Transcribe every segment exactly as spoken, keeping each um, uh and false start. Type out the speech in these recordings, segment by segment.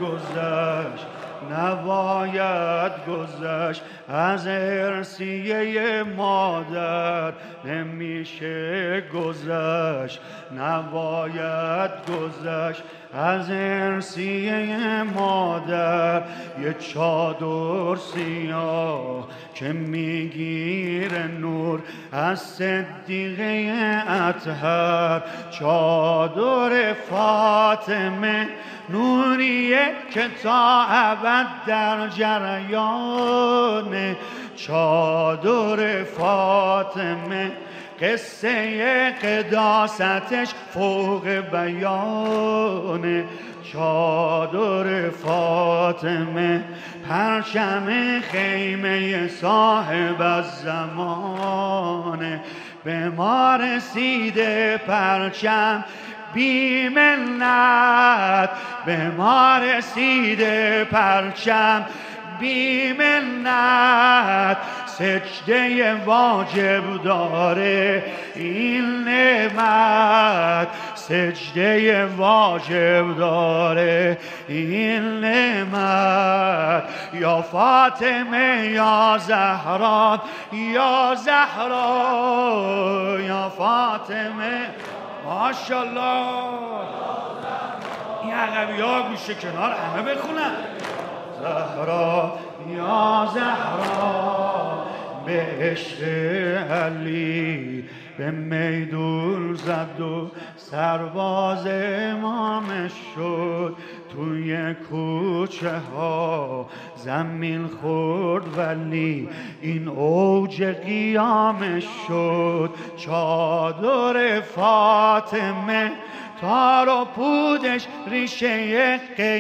گذشت نباید گذشت از ارثیه مادر نمیشه گذشت نباید گذشت از ارثیه مادر یه چادر سیاه که میگیره نور از صدیقه اطهر چادر فاطمه نوریه که تا ابد در جریان چادر فاطمه قصه قداستش فوق بیان چادر فاطمه پرچم خیمه صاحب الزمان به ما رسیده پرچم بی منت به ما رسیده پرچم بی منت سجده واجب داره این نعمت سجده واجب داره این نعمت یا فاطمه یا زهرا یا زهرا یا فاطمه ماشاءالله این عقبی ها گوشه کنار همه بخونن زهرا یا زهرا به عشق علی به میدون زد و سرباز امامش شد توی کوچه ها زمین خورد ولی این اوج قیامش شد چادر فاطمه تار و پودش ریشه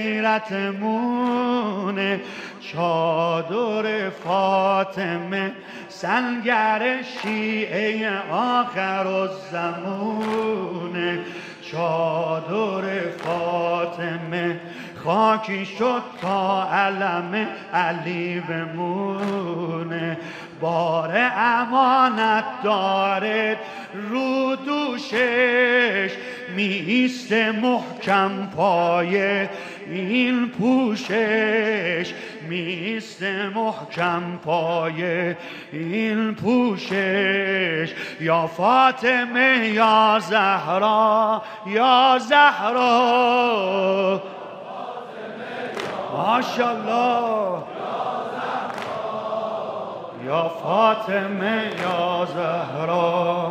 غیرتمونه چادر فاطمه سنگر شیعه آخر الزمونه چادر فاطمه خاکی شد تا علم علی بمونه بار امانت داره رو دوشش میست محکم پایه این پوشش میست محکم پایه این پوشش یا فاطمه یا زهرا یا زهرا ماشاءالله یا فاطمه یا زهرا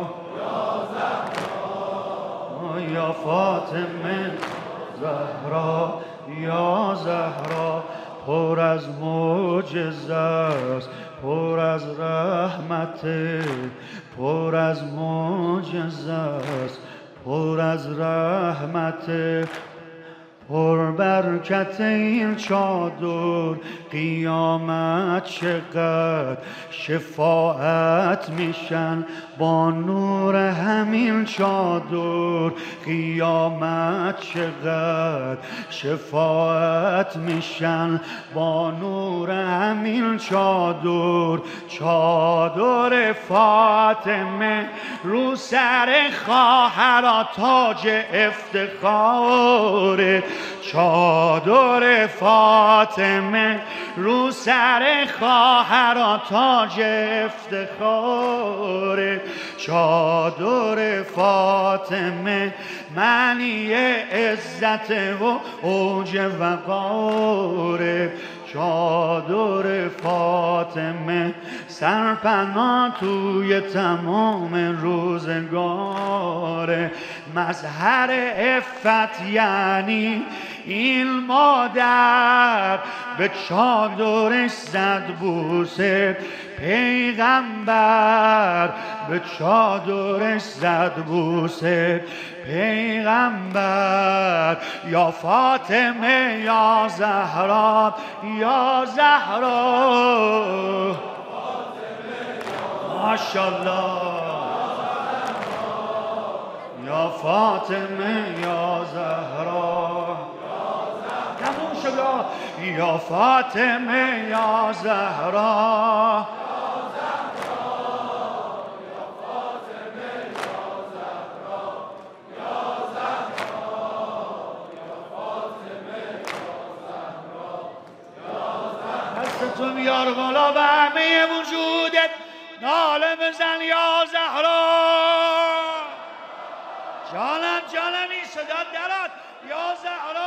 یا فاطمه زهرا یا زهرا پر از معجزه است پر از رحمت پر از معجزه است پر از رحمت پر برکت این چادر قیامت چقدر شفاعت میشن با نور همین چادر قیامت چقدر شفاعت میشن با نور همین چادر چادر فاطمه رو سر خواهر تاج افتخاره چادر فاطمه رو سر خواهر تاج افتخاره چادر فاطمه معنی عزت و اوج وقاره چادر فاطمه سرپناه توی تمام روزگاره مظهر عفت یعنی این مادر به چادرش زد بوسه پیغمبر به چادرش زد بوسه پیغمبر یا فاطمه یا زهرا یا زهرا ماشاءالله یا فاطمه یا زهرا تموم شد یا فاطمه یا زهرا تو بیار بالا به همه وجودت ناله بزن یا زهرا. جانم جانم این صدا درات یا زهرا.